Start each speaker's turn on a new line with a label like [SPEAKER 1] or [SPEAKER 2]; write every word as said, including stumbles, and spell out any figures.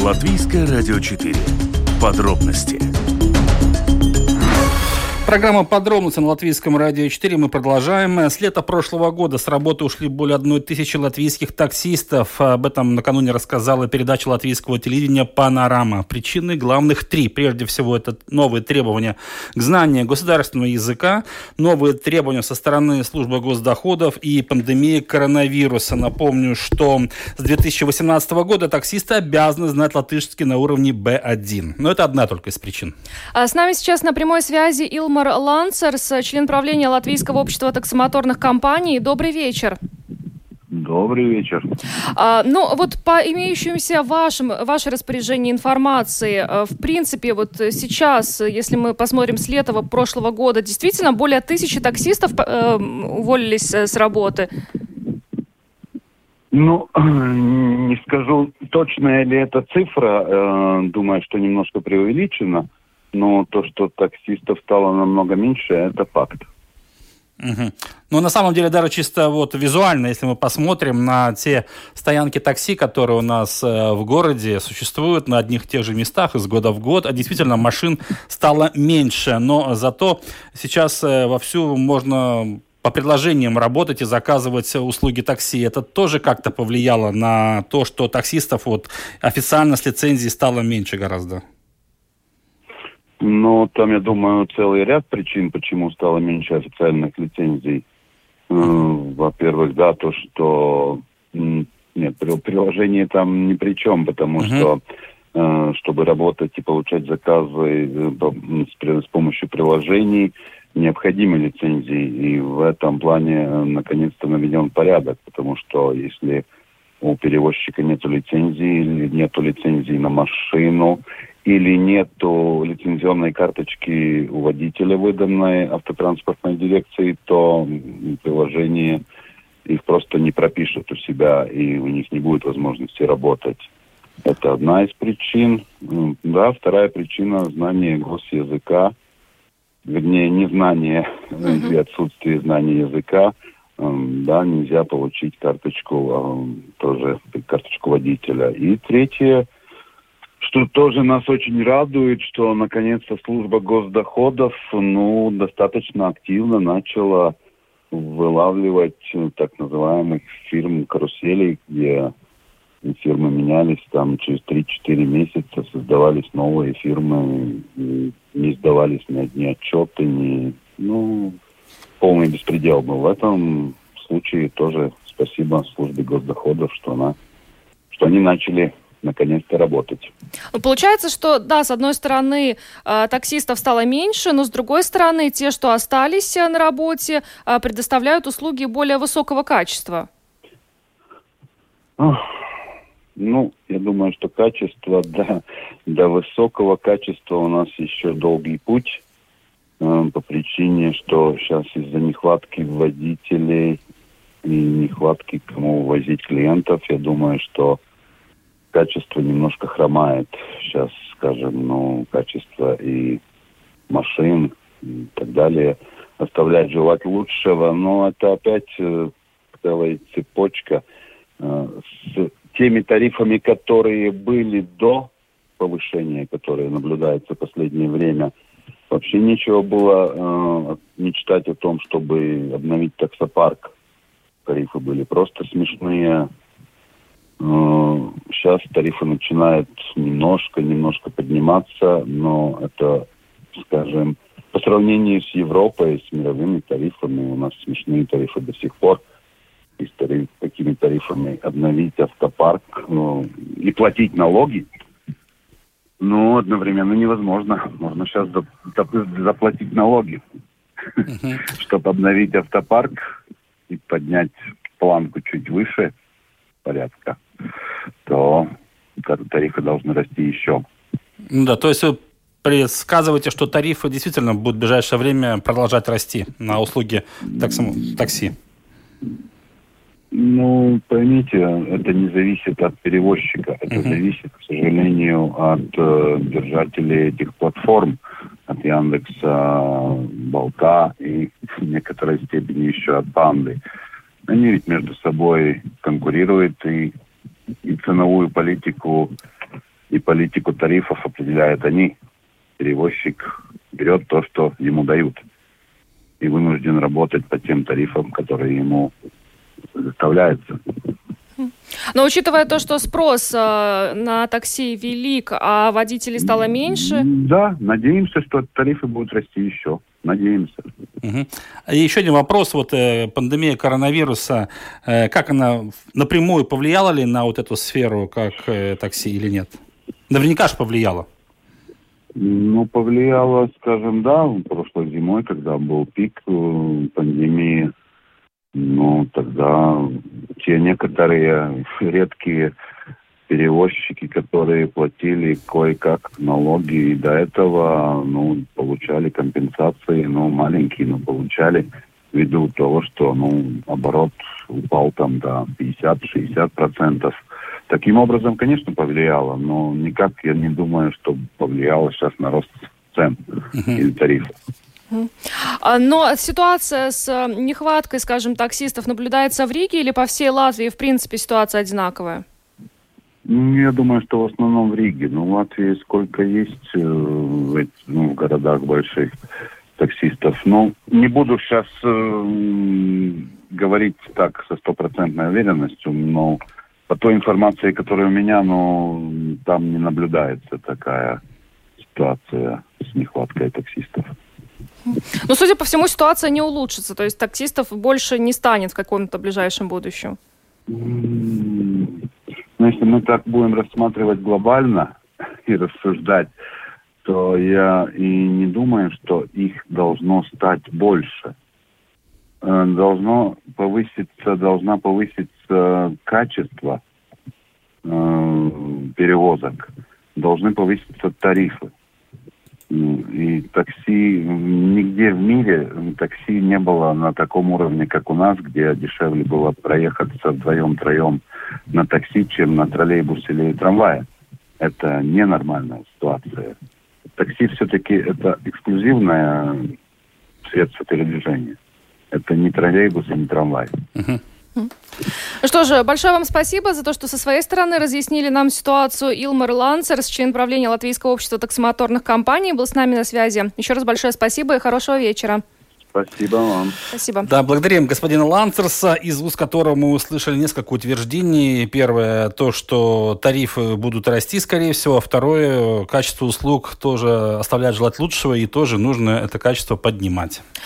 [SPEAKER 1] Латвийское радио четыре. Подробности.
[SPEAKER 2] Программа «Подробности» на Латвийском радио четыре. Мы продолжаем. С лета прошлого года с работы ушли более одной тысячи латвийских таксистов. Об этом накануне рассказала передача латвийского телевидения «Панорама». Причины главных три. Прежде всего, это новые требования к знанию государственного языка, новые требования со стороны службы госдоходов и пандемия коронавируса. Напомню, что с две тысячи восемнадцатого года таксисты обязаны знать латышский на уровне бэ один. Но это одна только из причин.
[SPEAKER 3] А с нами сейчас на прямой связи Илмар Ланцерс, член правления Латвийского общества таксомоторных компаний. Добрый вечер.
[SPEAKER 4] Добрый вечер.
[SPEAKER 3] А, ну, вот по имеющимся вашим, ваше распоряжение информации, в принципе, вот сейчас, если мы посмотрим с лета прошлого года, действительно более тысячи таксистов э, уволились с работы?
[SPEAKER 4] Ну, не скажу, точная ли эта цифра, э, думаю, что немножко преувеличена. Но то, что таксистов стало намного меньше, это факт.
[SPEAKER 2] Угу. Ну, на самом деле, даже чисто вот визуально, если мы посмотрим на те стоянки такси, которые у нас э, в городе существуют на одних и тех же местах из года в год, а действительно машин стало меньше. Но зато сейчас э, вовсю можно по предложениям работать и заказывать услуги такси. Это тоже как-то повлияло на то, что таксистов вот официально с лицензией стало меньше гораздо?
[SPEAKER 4] Ну, там, я думаю, целый ряд причин, почему стало меньше официальных лицензий. Во-первых, да, то, что... Нет, приложение там ни при чем, потому uh-huh. что, чтобы работать и получать заказы с помощью приложений, необходимы лицензии. И в этом плане, наконец-то, наведен порядок, потому что если у перевозчика нету лицензии, или нету лицензии на машину, или нету лицензионной карточки у водителя, выданной автотранспортной дирекцией, то приложение их просто не пропишет у себя, и у них не будет возможности работать. Это одна из причин. Да, вторая причина – знание госязыка, вернее, незнание uh-huh. или отсутствие знания языка. Да, нельзя получить карточку, тоже карточку водителя. И третье, что тоже нас очень радует, что наконец-то служба госдоходов, ну, достаточно активно начала вылавливать так называемых фирм каруселей, где фирмы менялись, там через три-четыре месяца создавались новые фирмы, не сдавались ни одни отчеты, ни, ну, полный беспредел был. В этом случае тоже спасибо службе госдоходов, что она, что они начали наконец-то работать.
[SPEAKER 3] Получается, что, да, с одной стороны, таксистов стало меньше, но с другой стороны, те, что остались на работе, предоставляют услуги более высокого качества.
[SPEAKER 4] Ну, я думаю, что качество, да, до высокого качества у нас еще долгий путь, по причине, что сейчас из-за нехватки водителей и нехватки кому возить клиентов, я думаю, что качество немножко хромает. Сейчас, скажем, ну, качество и машин и так далее оставляет желать лучшего, но это опять э, целая цепочка э, с теми тарифами, которые были до повышения, которые наблюдаются в последнее время. Вообще нечего было э, мечтать о том, чтобы обновить таксопарк. Тарифы были просто смешные. Сейчас тарифы начинают немножко-немножко подниматься, но это, скажем, по сравнению с Европой, с мировыми тарифами, у нас смешные тарифы до сих пор. И с тариф, такими тарифами обновить автопарк, ну, и платить налоги, ну, одновременно невозможно. Можно сейчас заплатить налоги, uh-huh. чтобы обновить автопарк и поднять планку чуть выше порядка, то тарифы должны расти еще.
[SPEAKER 2] Да, то есть вы предсказываете, что тарифы действительно будут в ближайшее время продолжать расти на услуги такси?
[SPEAKER 4] Ну, поймите, это не зависит от перевозчика, это uh-huh. зависит, к сожалению, от э, держателей этих платформ, от Яндекса, Болта и в некоторой степени еще от Панды. Они ведь между собой конкурируют и, и ценовую политику и политику тарифов определяют они. Перевозчик берет то, что ему дают, и вынужден работать по тем тарифам, которые ему предоставляются.
[SPEAKER 3] Но учитывая то, что спрос э, на такси велик, а водителей стало меньше...
[SPEAKER 4] Да, надеемся, что тарифы будут расти еще. Надеемся.
[SPEAKER 2] Угу. И еще один вопрос. Вот э, пандемия коронавируса, э, как она напрямую повлияла ли на вот эту сферу, как э, такси или нет? Наверняка же повлияла.
[SPEAKER 4] Ну, повлияло, скажем, да, прошлой зимой, когда был пик э, пандемии. Ну, тогда те некоторые редкие перевозчики, которые платили кое-как налоги, и до этого, ну, получали компенсации, ну, маленькие, но получали, ввиду того, что, ну, оборот упал там до пятьдесят-шестьдесят процентов. Таким образом, конечно, повлияло, но никак я не думаю, что повлияло сейчас на рост цен uh-huh. или тарифов.
[SPEAKER 3] Но ситуация с нехваткой, скажем, таксистов наблюдается в Риге или по всей Латвии, в принципе, ситуация одинаковая?
[SPEAKER 4] Ну, я думаю, что в основном в Риге. Но в Латвии сколько есть э, в, ну, в городах больших таксистов. Ну, не буду сейчас э, говорить так со стопроцентной уверенностью, но по той информации, которая у меня, ну, там не наблюдается такая ситуация с нехваткой таксистов.
[SPEAKER 3] Но, судя по всему, ситуация не улучшится, то есть таксистов больше не станет в каком-то ближайшем будущем.
[SPEAKER 4] Ну, если мы так будем рассматривать глобально и рассуждать, то я и не думаю, что их должно стать больше. Должно повыситься, должна повыситься качество э, перевозок, должны повыситься тарифы. И такси, нигде в мире такси не было на таком уровне, как у нас, где дешевле было проехаться вдвоем-троем на такси, чем на троллейбусе или трамвае. Это ненормальная ситуация. Такси все-таки это эксклюзивное средство передвижения. Это не троллейбус и не трамвай.
[SPEAKER 2] Uh-huh.
[SPEAKER 3] Что же, большое вам спасибо за то, что со своей стороны разъяснили нам ситуацию. Илмар Ланцерс, член правления Латвийского общества таксомоторных компаний, был с нами на связи. Еще раз большое спасибо и хорошего вечера.
[SPEAKER 4] Спасибо вам.
[SPEAKER 3] Спасибо.
[SPEAKER 2] Да, благодарим господина Ланцерса, из уст которого мы услышали несколько утверждений. Первое, то, что тарифы будут расти, скорее всего. Второе, качество услуг тоже оставляет желать лучшего, и тоже нужно это качество поднимать.